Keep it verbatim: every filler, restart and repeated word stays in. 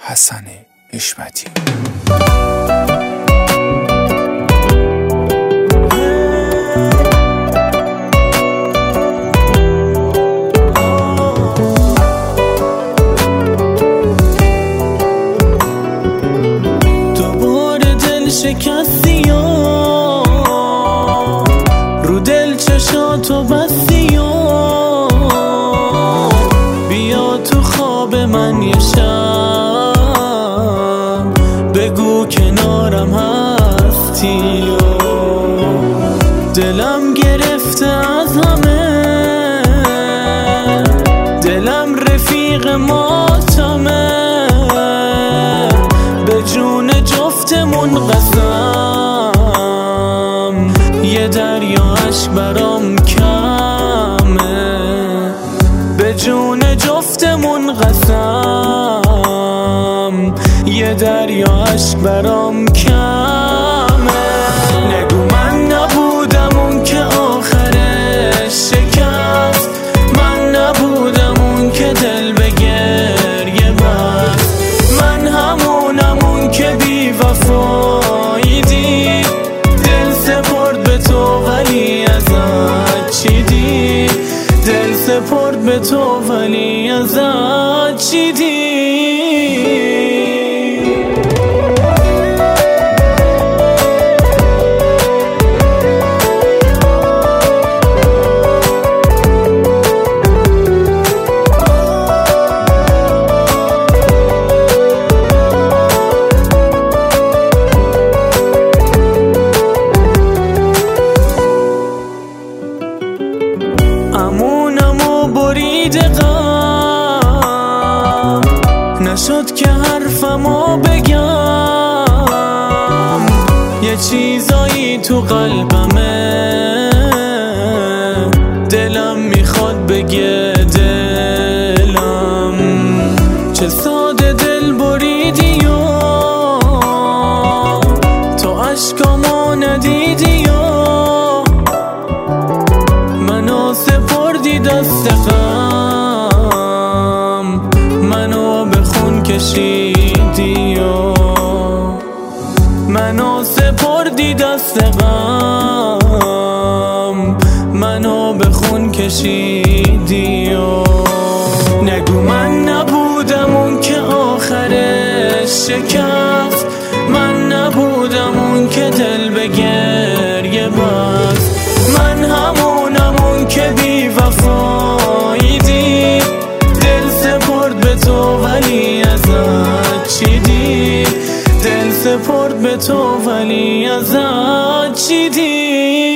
حسن حشمتی. دوباره دل شکستی و رو دل چشاتو بستی و بیا تو خواب من یه شب بگو کنارم هستی و دلم گرفته از همه، دلم رفیق ماتمه، به جون جفتمون قسم یه دریا عشق برام کمه، به جون جفتمون قسم یه دریا عشق برام کمه. نگو من نبودم اون که آخرش شکست، من نبودم اون که دل به گریه بست، من همونم اون که بی وفایی دید دل سپرد به تو ولی ازت چی دید، دل سپرد به تو ولی ازت چی دید. امونمو برید غم نشد که حرفمو بگم، یه چیزایی تو قلبمه دلم میخواد بگه دلم، چه ساده دل بریدی و تو عشقامو ندیدی و منو سپردی دست غم، منو به خون کشیدی و منو سپردی دست غم، منو به خون کشیدی و نگو من نبودم اون که آخرش شکست، من نبودم اون که دل به گریه بست، من همونم اون که بی وفایی دید دل سپرد به تو ولی ازت چی دید، دل سپرد به تو ولی ازت چی دید.